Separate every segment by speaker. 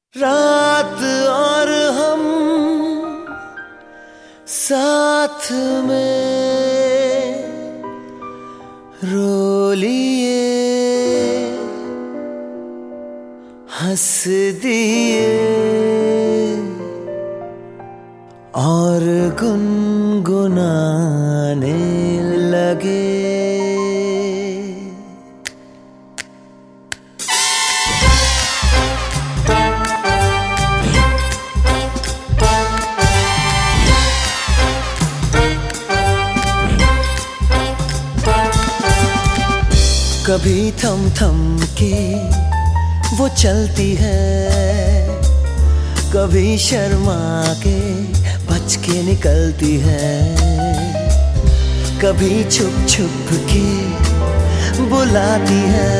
Speaker 1: रात और हम साथ में रो लिए, हंस दिए और गुनगुनाने लगे। कभी थम थम के वो चलती है, कभी शर्मा के बच के निकलती है, कभी छुप छुप के बुलाती है,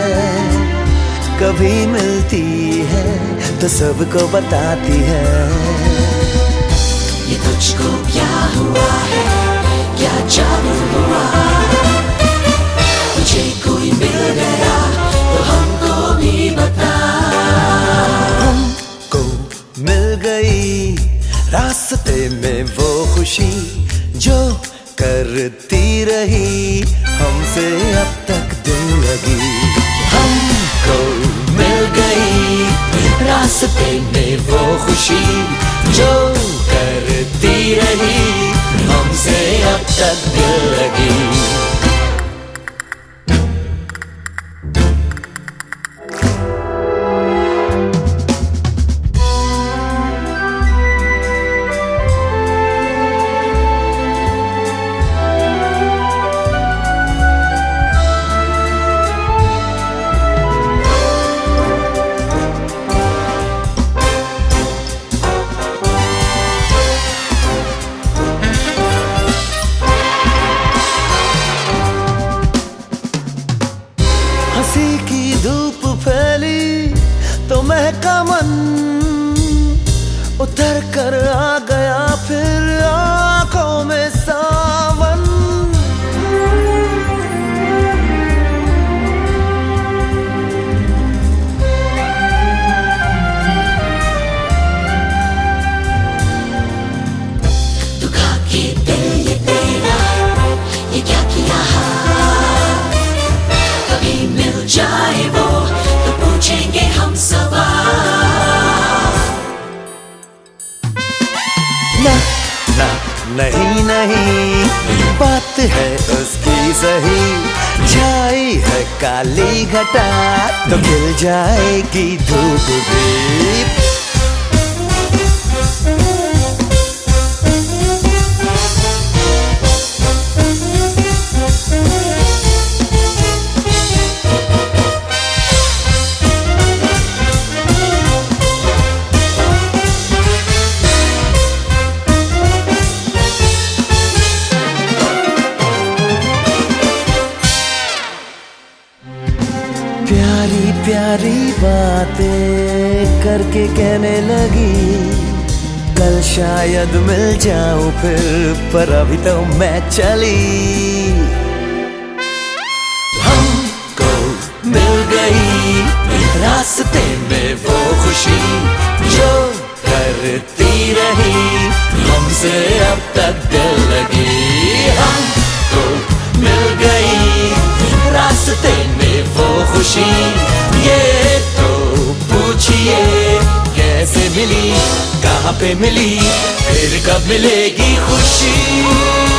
Speaker 1: कभी मिलती है तो सबको बताती है।
Speaker 2: ये तुझको क्या हुआ है, क्या जादू हुआ, तुझे कोई मिल गया तो हमको भी बता।
Speaker 1: हमको मिल गई रास्ते में वो खुशी जो करती रही हमसे अब तक दिल लगी।
Speaker 2: हमको मिल गई रास्ते में वो खुशी जो करती रही हमसे अब तक दिल लगी।
Speaker 1: हंसी की धूप फैली तो महका मन, उतर कर आ गया फिर आंखों में सावन।
Speaker 2: दुखा के दिल ये तेरा ये क्या किया, कभी मिल जाए वो तो पूछेंगे हम सवाल।
Speaker 1: ना ना नहीं नहीं बात है उसकी सही, छाई है काली घटा तो खिल जाएगी धूप भी। प्यारी प्यारी बातें करके कहने लगी, कल शायद मिल जाऊं फिर पर अभी तो मैं चली।
Speaker 2: हमको मिल गई रास्ते में वो खुशी जो करती रही हमसे अब तक दिल लगी। हमको मिल गई रास्ते में वो खुशी, ये तो पूछिए कैसे मिली, कहाँ पे मिली, फिर कब मिलेगी खुशी।